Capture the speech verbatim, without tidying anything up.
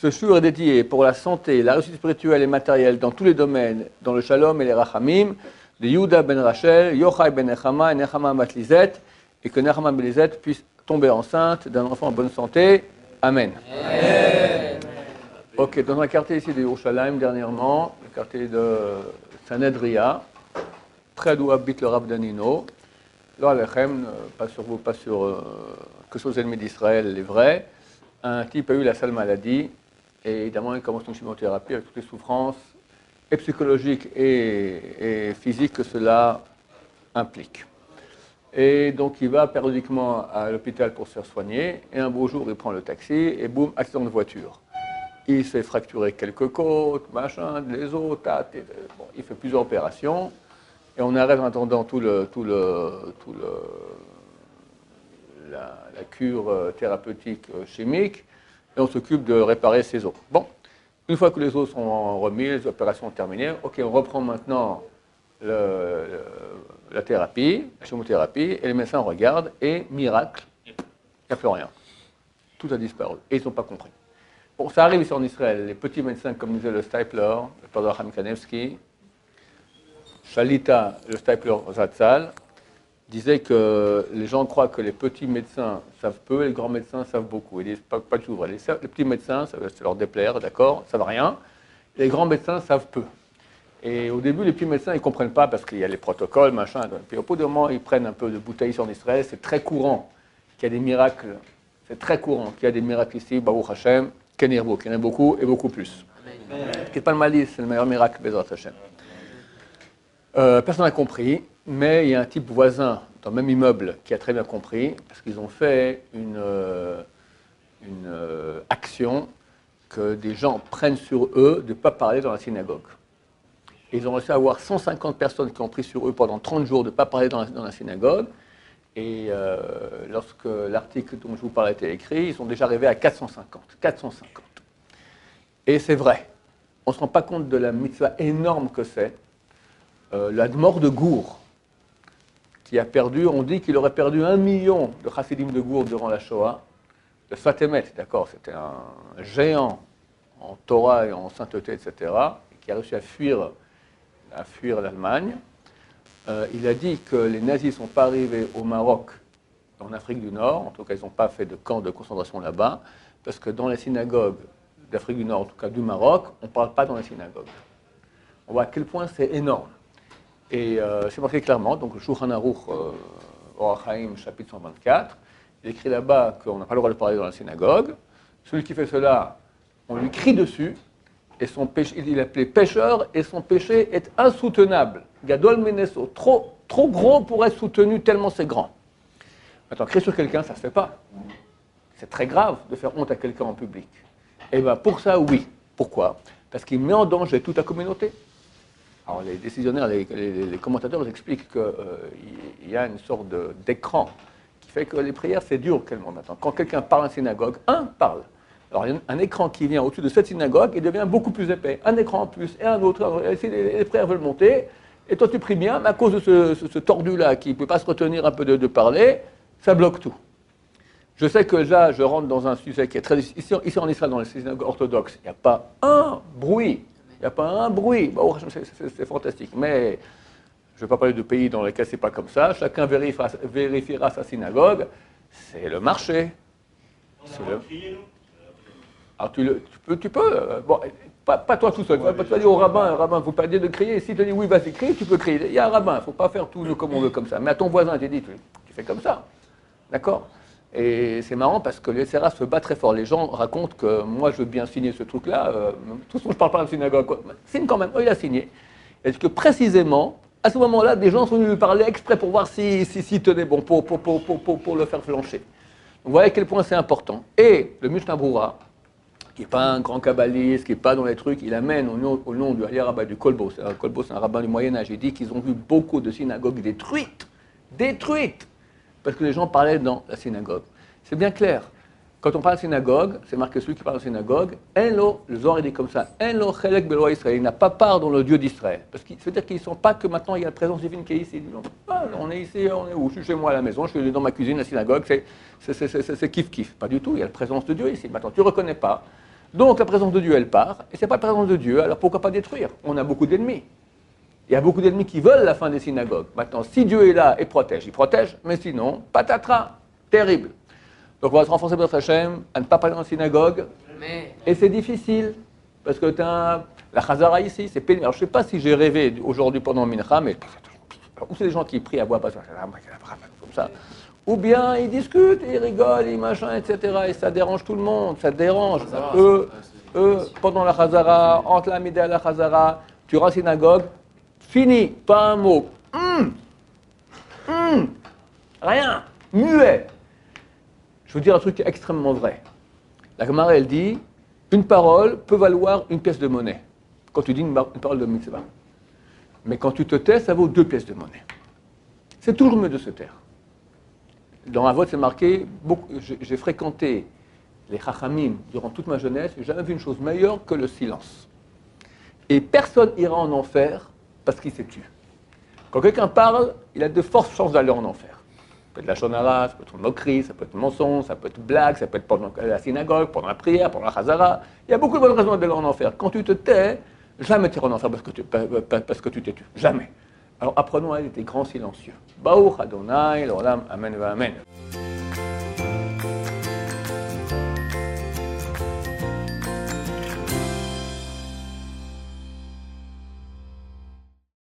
Ce shiur est dédié pour la santé, la réussite spirituelle et matérielle dans tous les domaines, dans le shalom et les rachamim, de Yehuda ben Rachel, Yochai ben Nechama et Nechama bat Lizet, et que Nechama ben Lizet puisse tomber enceinte d'un enfant en bonne santé. Amen. Amen. Ok, dans un quartier ici de Yerushalayim dernièrement, le quartier de Sanedria, près d'où habite le Rav Danino, là, Alechem, pas sur vous, pas sur euh, que sur les ennemis d'Israël, les vrais, un type a eu la sale maladie, et évidemment, il commence une chimiothérapie avec toutes les souffrances, et psychologiques et, et physiques que cela implique. Et donc, il va périodiquement à l'hôpital pour se faire soigner, et un beau jour, il prend le taxi, et boum, accident de voiture. Il s'est fracturé quelques côtes, machin, les os, tat, et, bon, il fait plusieurs opérations, et on arrête en attendant tout le, tout le, tout le, la, la cure thérapeutique chimique, et on s'occupe de réparer ses os. Bon, une fois que les os sont remis, les opérations sont terminées, ok, on reprend maintenant le, le, la thérapie, la chimiothérapie, et les médecins regardent, et miracle, il n'y a plus rien. Tout a disparu, et ils n'ont pas compris. Bon, ça arrive ici en Israël, les petits médecins, comme disait le Stipler, le père de Raham Kanevski, Shalita, le Stipler Zatzal, disait que les gens croient que les petits médecins savent peu et les grands médecins savent beaucoup. Ils disent pas, pas du tout vrai. Les, les petits médecins, ça va leur déplaire, d'accord, ça ne va rien. Les grands médecins savent peu. Et au début, les petits médecins, ils ne comprennent pas parce qu'il y a les protocoles, machin. Puis au bout d'un moment, ils prennent un peu de bouteilles sur Israël. C'est très courant qu'il y a des miracles. C'est très courant qu'il y a des miracles ici, Baruch Hashem, Kenirbo, qu'il y en a beaucoup et beaucoup plus. Ce qui n'est pas le malice, c'est le meilleur miracle, Bezrat Hashem. Euh, personne n'a compris, mais il y a un type voisin dans le même immeuble qui a très bien compris, parce qu'ils ont fait une, euh, une euh, action que des gens prennent sur eux de ne pas parler dans la synagogue. Et ils ont réussi à avoir cent cinquante personnes qui ont pris sur eux pendant trente jours de ne pas parler dans la, dans la synagogue. Et euh, lorsque l'article dont je vous parlais était écrit, ils sont déjà arrivés à quatre cent cinquante. quatre cent cinquante. Et c'est vrai, on ne se rend pas compte de la mitzvah énorme que c'est. Euh, la mort de Gour, qui a perdu, on dit qu'il aurait perdu un million de chassidim de Gour durant la Shoah. Le Sfatemet, d'accord, c'était un géant en Torah et en sainteté, et cetera, et qui a réussi à fuir, à fuir l'Allemagne. Euh, il a dit que les nazis ne sont pas arrivés au Maroc, en Afrique du Nord, en tout cas ils n'ont pas fait de camp de concentration là-bas, parce que dans les synagogues d'Afrique du Nord, en tout cas du Maroc, on ne parle pas dans les synagogues. On voit à quel point c'est énorme. Et euh, c'est marqué clairement, donc le Shulchan Aruch, euh, Orach Chaim, chapitre cent vingt-quatre, il écrit là-bas qu'on n'a pas le droit de parler dans la synagogue. Celui qui fait cela, on lui crie dessus, et son péché, il est appelé pécheur, et son péché est insoutenable. Gadol Meneso, trop, trop gros pour être soutenu, tellement c'est grand. Maintenant, crier sur quelqu'un, ça ne se fait pas. C'est très grave de faire honte à quelqu'un en public. Et bien pour ça, oui. Pourquoi? Parce qu'il met en danger toute la communauté. Alors les décisionnaires, les, les, les commentateurs expliquent qu'il euh, y a une sorte de, d'écran qui fait que les prières, c'est dur tellement maintenant. Quand quelqu'un parle en synagogue, un parle. Alors il y a un écran qui vient au-dessus de cette synagogue, il devient beaucoup plus épais. Un écran en plus et un autre. Et les, les prières veulent monter, et toi tu pries bien, mais à cause de ce, ce, ce tordu-là qui ne peut pas se retenir un peu de, de parler, ça bloque tout. Je sais que là, je rentre dans un sujet qui est très... Ici, ici en Israël, dans les synagogues orthodoxes, il n'y a pas un bruit. Il n'y a pas un bruit. Bon, c'est, c'est, c'est fantastique. Mais je ne vais pas parler de pays dans lesquels ce n'est pas comme ça. Chacun vérifiera, vérifiera sa synagogue. C'est le marché. C'est le... Alors tu, le, tu peux, tu peux euh, bon, pas, pas toi tout seul. Tu vas pas dire au rabbin, rabbin, il ne faut pas dire de crier. Si tu te dis oui, vas-y, crie, tu peux crier. Il y a un rabbin, il ne faut pas faire tout comme on veut comme ça. Mais à ton voisin, tu dis, tu, tu fais comme ça. D'accord? Et c'est marrant parce que le S R A se bat très fort. Les gens racontent que moi, je veux bien signer ce truc-là. Euh, tout ce dont je ne parle pas dans la synagogue, quoi. Signe quand même. Oh, il a signé. Est-ce que précisément, à ce moment-là, des gens sont venus lui parler exprès pour voir s'il si, si, si tenait bon, pour, pour, pour, pour, pour, pour le faire flancher. Donc, vous voyez à quel point c'est important. Et le Mishnah Brura, qui n'est pas un grand kabbaliste, qui n'est pas dans les trucs, il amène au nom, au nom du Ali Rabbin du Kolbo. C'est un Kolbo, c'est un rabbin du Moyen-Âge. Il dit qu'ils ont vu beaucoup de synagogues détruites. Détruites. Parce que les gens parlaient dans la synagogue. C'est bien clair. Quand on parle de synagogue, c'est marqué celui qui parle de synagogue, Enlo, le Zohar il dit comme ça, Enlo Chelek Belo Israël, il n'a pas part dans le Dieu d'Israël. Parce que ça veut dire qu'ils ne sont pas que maintenant il y a la présence divine qui est ici. Non, ah, on est ici, on est où? Je suis chez moi à la maison, je suis dans ma cuisine, la synagogue, c'est, c'est, c'est, c'est, c'est kiff-kiff. Pas du tout, il y a la présence de Dieu ici. Maintenant, tu ne reconnais pas. Donc la présence de Dieu, elle part, et c'est pas la présence de Dieu, alors pourquoi pas détruire? On a beaucoup d'ennemis. Il y a beaucoup d'ennemis qui veulent la fin des synagogues. Maintenant, si Dieu est là et protège, il protège, mais sinon, patatras, terrible. Donc on va se renforcer notre Hachem à ne pas parler dans la synagogue, mais... et c'est difficile, parce que tu as la Chazara ici, c'est pénible. Alors je ne sais pas si j'ai rêvé aujourd'hui pendant Mincha, mais ou c'est des gens qui prient à voix basse, comme ça, ou bien ils discutent, ils rigolent, ils machin, et cetera. Et ça dérange tout le monde, ça dérange. Ça, eux, eux, pendant la Chazara, entre la Midá et la Chazara, tu vas à la synagogue, fini, pas un mot. Hum, hum, rien, muet. Je veux dire un truc extrêmement vrai. La Gemara, elle dit, une parole peut valoir une pièce de monnaie, quand tu dis une, une parole de mitzvah. Mais quand tu te tais, ça vaut deux pièces de monnaie. C'est toujours mieux de se taire. Dans un vote, c'est marqué, beaucoup, j'ai, j'ai fréquenté les Chachamim durant toute ma jeunesse, j'ai jamais vu une chose meilleure que le silence. Et personne ira en enfer parce qu'il s'est tué. Quand quelqu'un parle, il a de fortes chances d'aller en enfer. Ça peut être la shonara, ça peut être une moquerie, ça peut être mensonge, ça peut être blague, ça peut être pendant la synagogue, pendant la prière, pendant la chazara. Il y a beaucoup de bonnes raisons d'aller en enfer. Quand tu te tais, jamais tu iras en enfer parce que tu, parce que tu t'es tué. Jamais. Alors apprenons à être des grands silencieux. Baruch Adonai, l'olam, amen, amen.